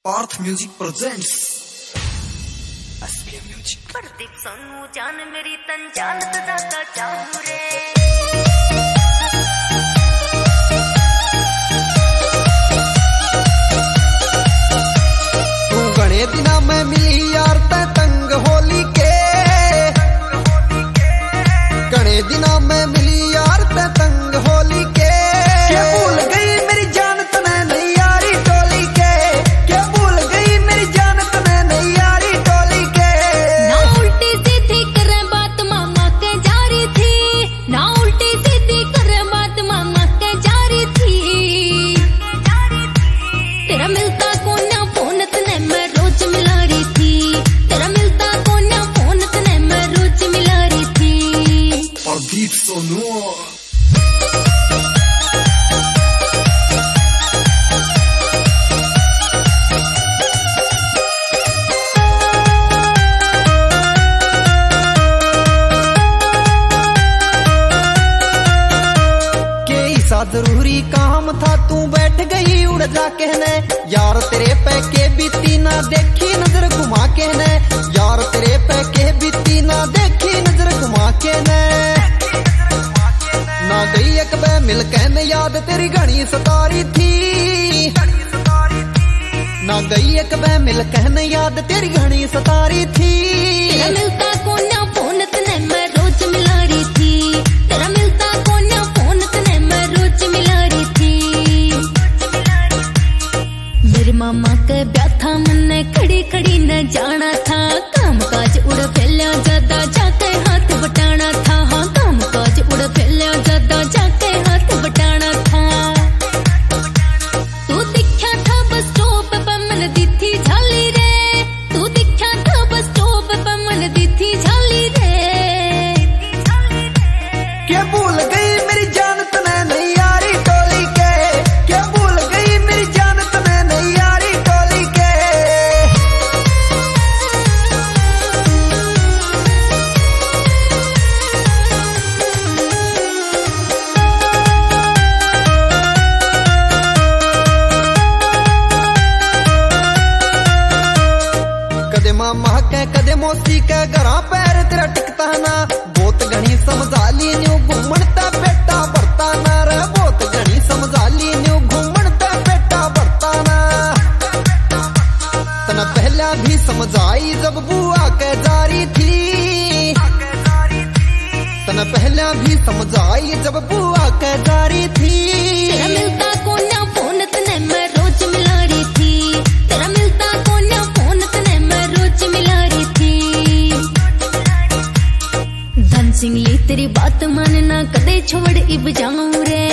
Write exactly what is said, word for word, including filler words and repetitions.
Partha music presents SPM music. Pradeep Sonu जान मेरी तन जान ज्यादा चाहूं रे। तू गणे दिना में मिली यार ते तंग होली के, गणे दिना में मिली यार ते तंग होली के। क्या भूल गई मेरी जान तने नहीं यारी टोली के, क्या भूल गई मेरी जान तने नहीं यारी टोली के। ना उल्टी सीधी करे बात मामा के जारी थी, ना उल्टी सीधी करे बात मामा के जारी थी। तेरा मिलता कोन्या फोन तने मैं रोज मिला रही थी, तेरा मिलता कोन्या फोन तने मैं रोज मिला रही थी। प्रदीप सोनू जरूरी काम था तू बैठ गई उड़ जा कहने, यार तेरे पे के बीती ना देखी नजर घुमा कहने, यार तेरे पे के बीती ना देखी नजर घुमा कहने। ना गई एक बे मिल कहने याद तेरी घनी सतारी थी, ना गई एक बे मिल कहने याद तेरी घनी सतारी थी। तेरा मिलता कोन्या फोन तने मैं रोज मिला रही थी, तेरा मिलता कोन्या फोन तने मैं रोज मिला रही थी। मेरे मामा के ब्याह था मन्ने खड़ी खड़ी न जाना था, काम काज उड़ फैलिया ज्यादा जाके हाथ बटाना था। हाँ काम काज उड़ फैलिया ज्यादा जाके हाथ बटाना था। तू दिखा था बस स्टॉप पे मन दी थी झाली रे, तू दिखा था बस स्टॉप पे मन दी थी झाली रे। क्या भूल गई मेरी जान तने नहीं यारी टोली के, क्या भूल गई मेरी जान तने नहीं यारी टोली के। कदे मामा के कदे मौसी के घरा पैर तेरा टिकता ना, बहुत घनी समझा ली न्यू घूमणता बेटा भरता ना रे, बहुत घनी समझा ली न्यू घूमणता बेटा भरता ना। तना पहला भी समझाई जब बुआ के जारी थी, तना पहला भी समझाई जब बुआ के जारी थी। तेरा मिलता कोन्या फोन तने मैं रोज मिला रही थी, तेरा मिलता कोन्या फोन तने मैं रोज मिला रही थी। धन सिंह ली तेरी बात मानना कदे छोड़ इब जाऊं रे,